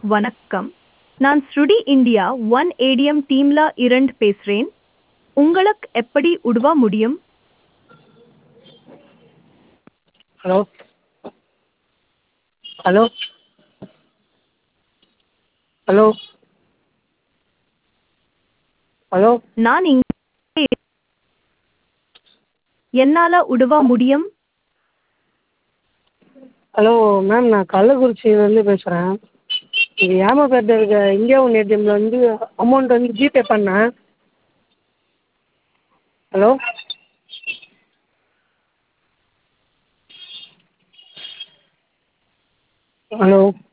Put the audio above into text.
வணக்கம். நான் ஸ்ருடி India one ATM டீம்ல இருந்து பேசுறேன். உங்களுக்கு எப்படி உதவ முடியும்? ஹலோ ஹலோ ஹலோ ஹலோ நான் இங்கே என்னால உதவ முடியும். ஹலோ மேம், நான் கள்ளக்குறிச்சியிலேருந்து பேசுகிறேன். இது ஏமாப்பேட்டை இருக்க இந்தியா ஒன் ஏடிஎம்மில் வந்து அமௌண்ட் வந்து ஜிபே பண்ணேன். Hello hello